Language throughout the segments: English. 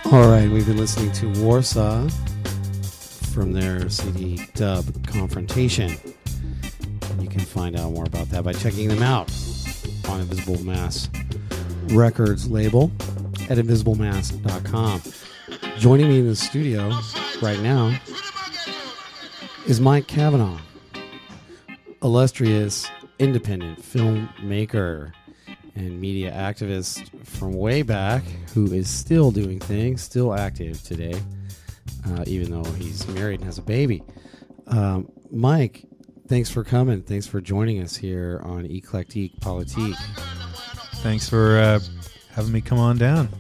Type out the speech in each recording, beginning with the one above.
All right, we've been listening to Warsaw from their CD dub Confrontation. And you can find out more about that by checking them out on Invisible Mass Records label at invisibleMass.com. Joining me in the studio right now is Mike Cavanaugh, illustrious independent filmmaker and media activist from way back, who is still doing things, still active today, even though he's married and has a baby. Mike, thanks for coming. Thanks for joining us here on Eclectique Politique. Thanks for having me come on down.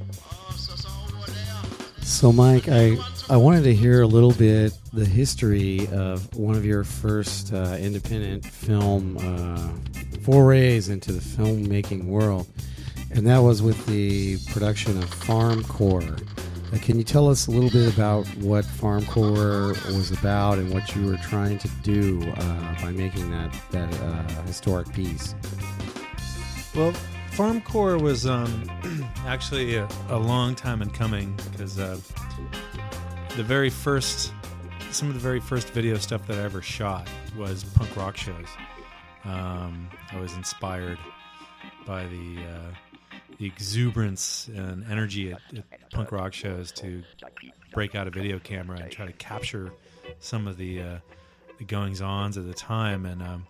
So, Mike, I wanted to hear a little bit the history of one of your first independent film forays into the filmmaking world, and that was with the production of FarmCore. Can you tell us a little bit about what FarmCore was about and what you were trying to do by making that historic piece? Well, FarmCore was actually a long time in coming, because some of the very first video stuff that I ever shot was punk rock shows. I was inspired by the exuberance and energy at punk rock shows to break out a video camera and try to capture some of the goings-ons at the time. And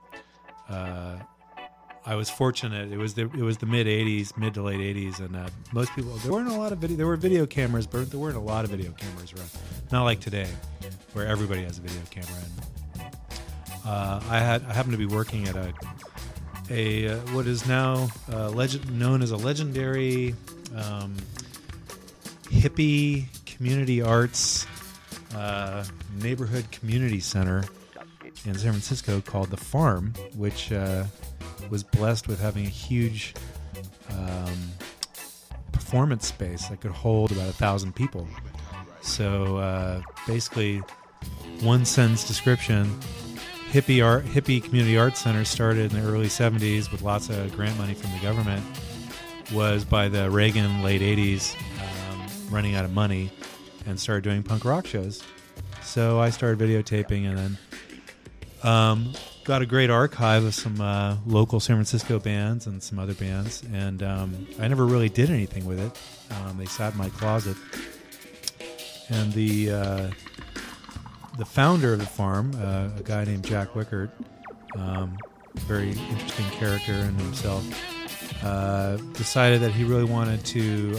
I was fortunate. It was the mid to late '80s, and most people, there weren't a lot of video. There were video cameras, but there weren't a lot of video cameras around. Not like today, where everybody has a video camera. And I happened to be working at a what is now known as a legendary hippie community arts neighborhood community center in San Francisco called The Farm, which was blessed with having a huge performance space that could hold about 1,000 people. So basically, one sentence description: hippie community arts center started in the early 70s with lots of grant money from the government. Was by the Reagan late 80s running out of money and started doing punk rock shows. So I started videotaping, and then got a great archive of some local San Francisco bands and some other bands, and I never really did anything with it. They sat in my closet, and the founder of The Farm, a guy named Jack Wickert, very interesting character in himself, decided that he really wanted to,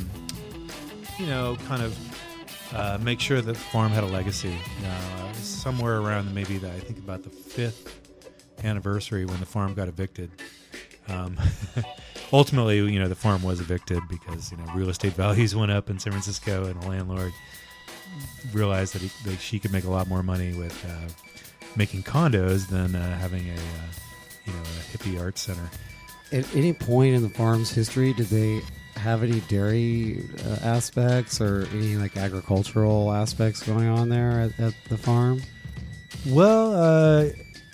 make sure that The Farm had a legacy. Somewhere around maybe I think about the 5th anniversary when The Farm got evicted. Ultimately, The Farm was evicted because real estate values went up in San Francisco, and the landlord realized that she could make a lot more money with making condos than having a hippie arts center. At any point in The Farm's history, did they have any dairy aspects or any agricultural aspects going on there at The Farm? Well,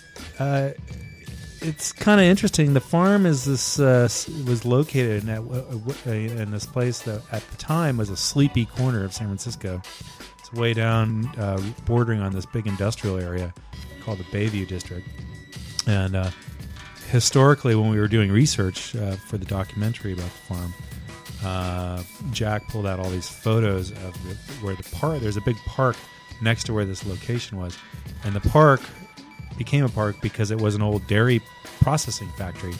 it's kind of interesting. The Farm is this was located in this place that at the time was a sleepy corner of San Francisco. It's way down, bordering on this big industrial area called the Bayview District. And historically, when we were doing research for the documentary about The Farm, Jack pulled out all these photos of where the park. There's a big park next to where this location was, and the park became a park because it was an old dairy processing factory.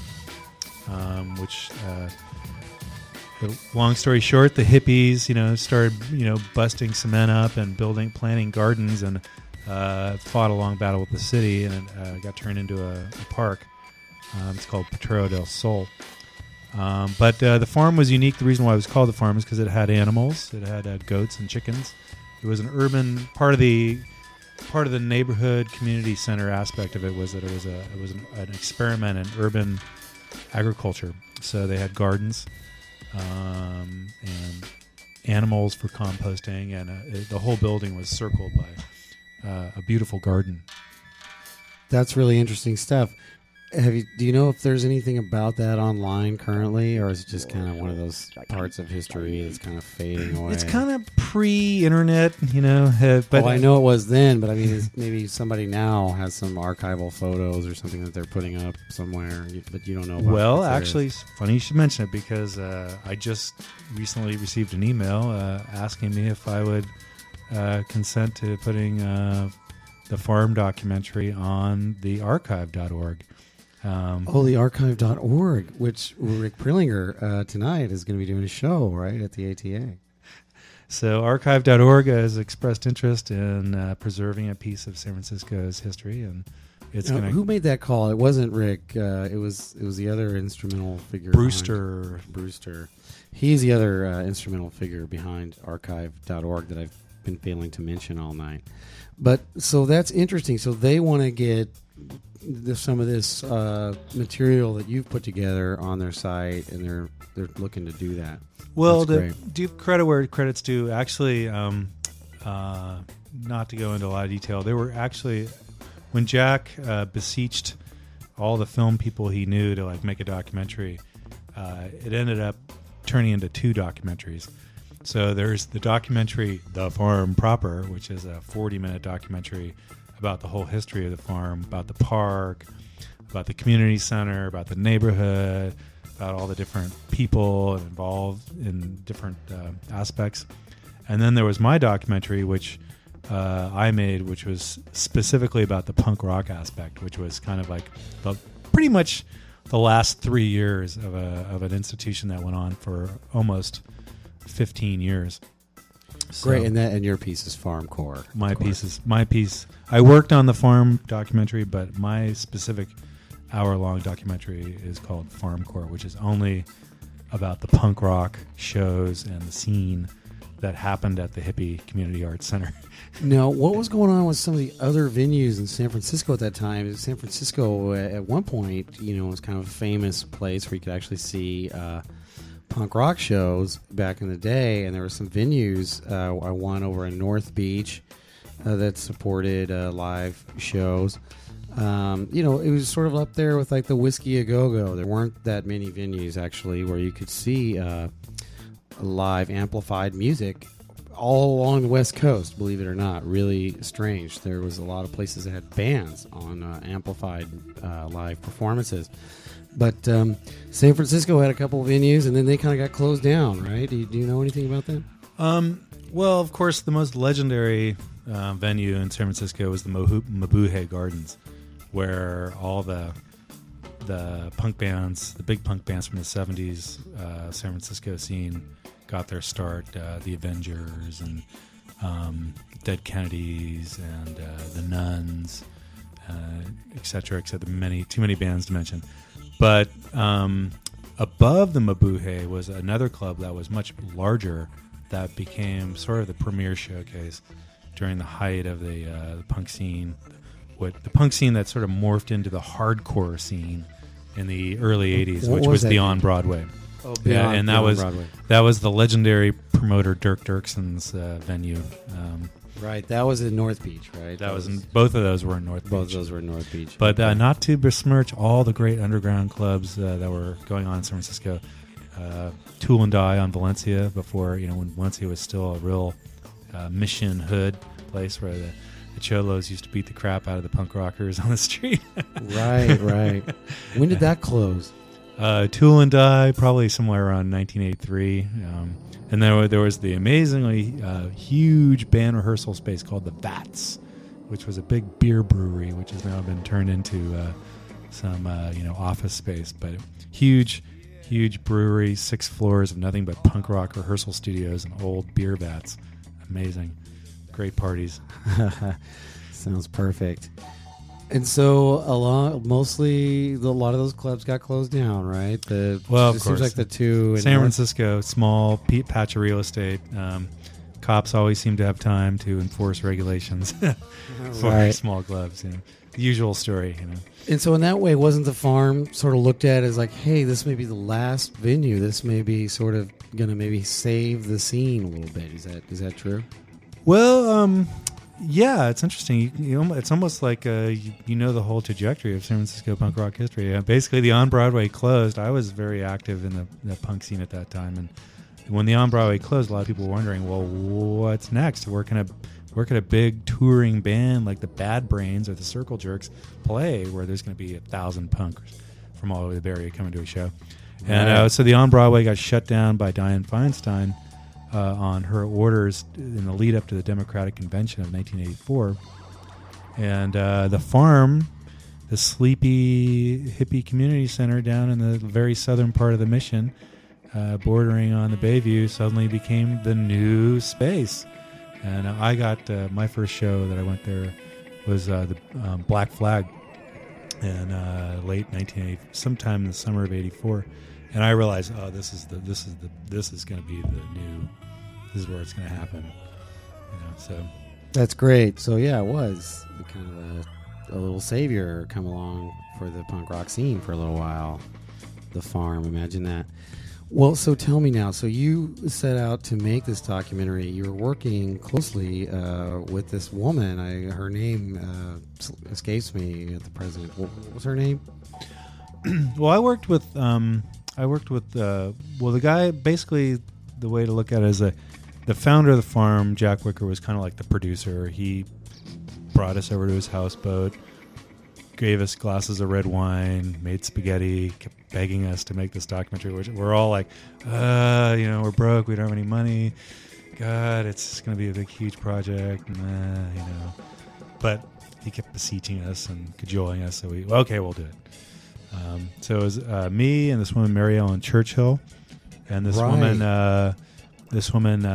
Long story short, the hippies, started, busting cement up and planting gardens, and fought a long battle with the city, and it got turned into a park. It's called Potrero del Sol. But The Farm was unique. The reason why it was called The Farm is because it had animals. It had goats and chickens. It was an urban part of the neighborhood community center aspect of it was that it was an experiment in urban agriculture. So they had gardens and animals for composting, and the whole building was circled by a beautiful garden. That's really interesting stuff. Do you know if there's anything about that online currently, or is it just kind of one of those parts of history that's kind of fading away? It's kind of pre-internet, but I know it was then, but I mean, maybe somebody now has some archival photos or something that they're putting up somewhere, but you don't know about. Well, actually, it's funny you should mention it, because I just recently received an email asking me if I would consent to putting the farm documentary on the archive.org. The archive.org, which Rick Prillinger tonight is going to be doing a show, right, at the ATA. So archive.org has expressed interest in preserving a piece of San Francisco's history, and it's going to... Who made that call? It wasn't Rick. It was the other instrumental figure. Brewster. He's the other instrumental figure behind archive.org that I've been failing to mention all night. But so that's interesting. So they want to get some of this material that you've put together on their site, and they're looking to do that. Well, do credit where credit's due. Actually, not to go into a lot of detail, they were actually, when Jack beseeched all the film people he knew to make a documentary, it ended up turning into 2 documentaries. So there's the documentary The Farm Proper, which is a 40-minute documentary about the whole history of the farm, about the park, about the community center, about the neighborhood, about all the different people involved in different aspects. And then there was my documentary, which I made, which was specifically about the punk rock aspect, which was kind of like pretty much the last 3 years of an institution that went on for almost 15 years. So great, and your piece is FarmCore. My piece. I worked on the farm documentary, but my specific hour-long documentary is called FarmCore, which is only about the punk rock shows and the scene that happened at the Hippie Community Arts Center. Now, what was going on with some of the other venues in San Francisco at that time? San Francisco, at one point, was kind of a famous place where you could actually see punk rock shows back in the day, and there were some venues. I won over in North Beach that supported live shows. It was sort of up there with like the Whiskey A Go-Go. There weren't that many venues actually where you could see live amplified music all along the West Coast, believe it or not. Really strange. There was a lot of places that had bands on amplified live performances. But San Francisco had a couple of venues, and then they kind of got closed down, right? Do you know anything about that? Well, of course, the most legendary venue in San Francisco was the Mabuhay Gardens, where all the punk bands, the big punk bands from the 70s San Francisco scene got their start. The Avengers and Dead Kennedys and the Nuns, etc., etc. Too many bands to mention. But above the Mabuhay was another club that was much larger that became sort of the premier showcase during the height of the punk scene. The punk scene that sort of morphed into the hardcore scene in the early 80s, which was Beyond Broadway. Oh, and that was the legendary promoter Dirk Dirkson's venue. Right, that was in North Beach, right? Both of those were in North Beach. Both of those were in North Beach. But not to besmirch all the great underground clubs that were going on in San Francisco. Tool and Die on Valencia before, when Valencia was still a real mission hood place where the cholos used to beat the crap out of the punk rockers on the street. Right. When did that close? Tool and Die, probably somewhere around 1983. And there was the amazingly huge band rehearsal space called the Vats, which was a big beer brewery, which has now been turned into some office space. But huge brewery, 6 floors of nothing but punk rock rehearsal studios and old beer vats. Amazing, great parties. Sounds perfect. And so a lot of those clubs got closed down, right? Of course. It seems like the two in San Francisco, small patch of real estate. Cops always seem to have time to enforce regulations for small clubs. The usual story. And so in that way, wasn't the farm sort of looked at as like, hey, this may be the last venue. This may be sort of going to maybe save the scene a little bit. Is that true? Well, Yeah, it's interesting. It's almost like you know the whole trajectory of San Francisco punk rock history. Basically, the On Broadway closed. I was very active in the punk scene at that time, and when the On Broadway closed, a lot of people were wondering, well, what's next? Where can a big touring band like the Bad Brains or the Circle Jerks play, where there's going to be 1,000 punkers from all over the Bay Area coming to a show? And so the On Broadway got shut down by Dianne Feinstein on her orders in the lead up to the Democratic Convention of 1984. And the Farm, the sleepy hippie community center down in the very southern part of the Mission, bordering on the Bayview, suddenly became the new space. And I got my first show that I went there was the Black Flag in late 1980, sometime in the summer of '84. And I realized, oh, this is going to be the new. This is where it's going to happen. So that's great. So yeah, it was kind of a little savior come along for the punk rock scene for a little while. The Farm, imagine that. Well, so tell me now. So you set out to make this documentary. You were working closely with this woman. Her name escapes me at the present. What was her name? Well, I worked with the guy. Basically, the way to look at it is the founder of the Farm, Jack Wicker, was kind of like the producer. He brought us over to his houseboat, gave us glasses of red wine, made spaghetti, kept begging us to make this documentary, which we're all like, we're broke, we don't have any money. God, it's going to be a big, huge project. But he kept beseeching us and cajoling us, so we'll do it. So it was me and this woman, Mary Ellen Churchill, and this woman,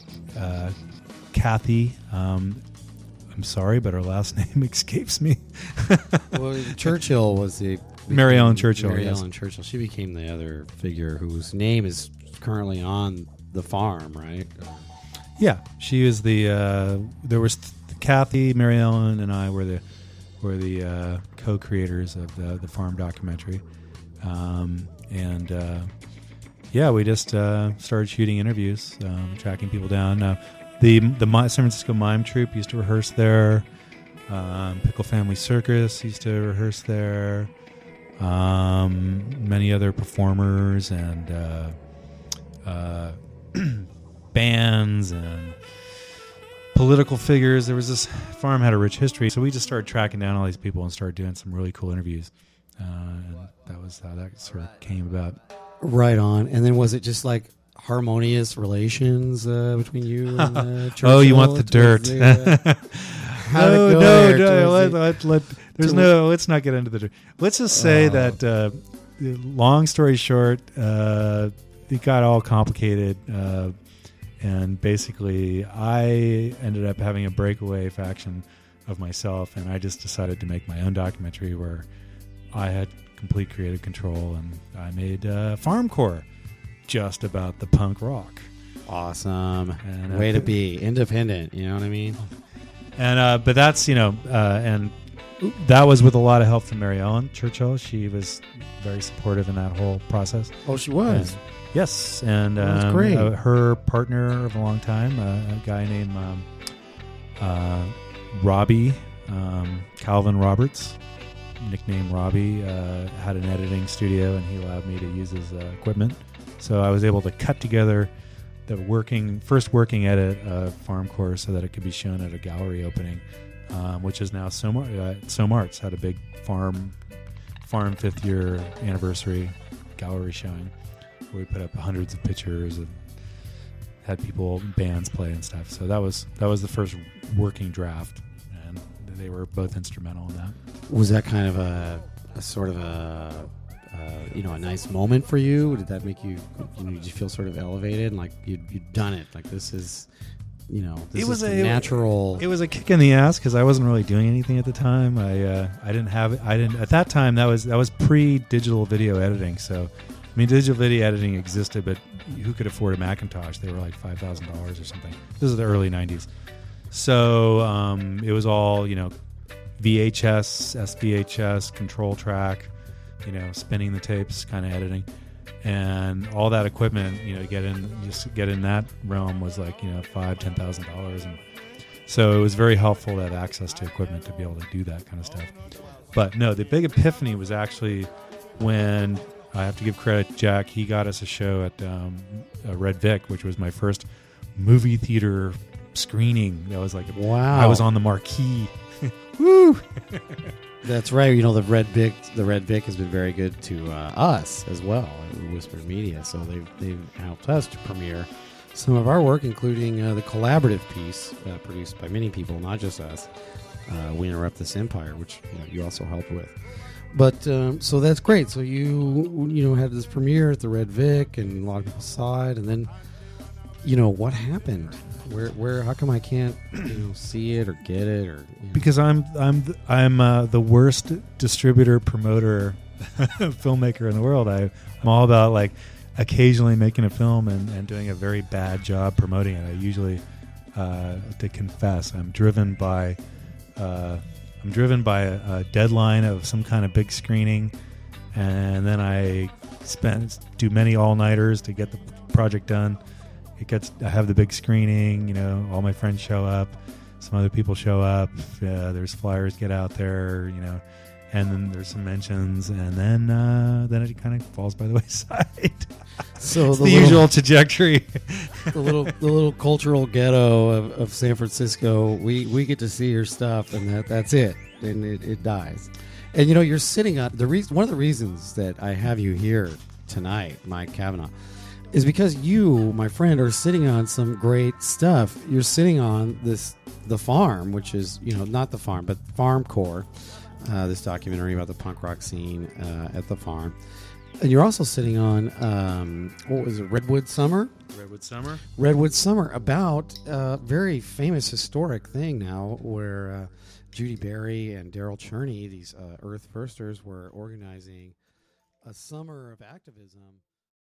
Kathy. I'm sorry, but her last name escapes me. Well, Churchill was Mary Ellen Churchill. Mary Ellen Churchill. She became the other figure whose name is currently on the Farm, right? Yeah, she was there was Kathy, Mary Ellen, and I were the co-creators of the Farm documentary, we just started shooting interviews, tracking people down. The San Francisco Mime Troupe used to rehearse there. Pickle Family Circus used to rehearse there. Many other performers and bands and political figures. There was this Farm had a rich history, so we just started tracking down all these people and started doing some really cool interviews. And that was how that sort of came about. Right on. And then was it just like harmonious relations between you and Churchill? Oh, you want the dirt? Let's not get into the dirt. Let's just say that, long story short, it got all complicated, and basically I ended up having a breakaway faction of myself, and I just decided to make my own documentary where I had complete creative control, and I made Farmcore, just about the punk rock. Awesome. And, way to be independent, you know what I mean? And but that's, and that was with a lot of help from Mary Ellen Churchill. She was very supportive in that whole process. Oh, she was? And, yes. And that's great. Her partner of a long time, a guy named Robbie, Calvin Roberts, nicknamed Robbie, had an editing studio, and he allowed me to use his equipment. So I was able to cut together the first working edit of Farmcore so that it could be shown at a gallery opening, which is now SOMART's had a big Farm 5th year anniversary gallery showing where we put up hundreds of pictures and had bands play and stuff. So that was the first working draft, and they were both instrumental in that. Was that kind of a sort of a nice moment for you? Did that make you, did you feel sort of elevated and like you'd done it? Like this is, natural. It was a kick in the ass because I wasn't really doing anything at the time. I didn't at that time. That was pre-digital video editing. So, digital video editing existed, but who could afford a Macintosh? They were like $5,000 or something. This is the early '90s. So it was all VHS, SVHS, control track. Spinning the tapes, kind of editing, and all that equipment, get in that realm was like $5,000-$10,000, and So it was very helpful to have access to equipment to be able to do that kind of stuff. But no, the big epiphany was actually when, I have to give credit to Jack, he got us a show at Red Vic, which was my first movie theater screening. That was like, wow. I was on the marquee. Woo! That's right. You know, the Red Vic has been very good to us as well at Whispered Media. So they've helped us to premiere some of our work, including the collaborative piece produced by many people, not just us. We Interrupt This Empire, which you also helped with. But so that's great. So you had this premiere at the Red Vic, and a lot of people saw it, and then what happened? Where? How come I can't see it or get it or? Because I'm the worst distributor, promoter, filmmaker in the world. I'm all about like occasionally making a film and doing a very bad job promoting it. I usually, to confess, I'm driven by a deadline of some kind of big screening, and then I do many all-nighters to get the project done. I have the big screening, all my friends show up, some other people show up, there's flyers get out there, and then there's some mentions, and then it kind of falls by the wayside. So it's the usual trajectory. the little cultural ghetto of San Francisco. We get to see your stuff, and that's it, and it dies. And you're sitting on one of the reasons that I have you here tonight, Mike Cavanaugh, is because you, my friend, are sitting on some great stuff. You're sitting on the farm, which is not the farm, but Farm Core, this documentary about the punk rock scene at the farm. And you're also sitting on what was it, Redwood Summer? Redwood Summer, about a very famous historic thing now, where Judy Berry and Daryl Cherney, these Earth Firsters, were organizing a summer of activism.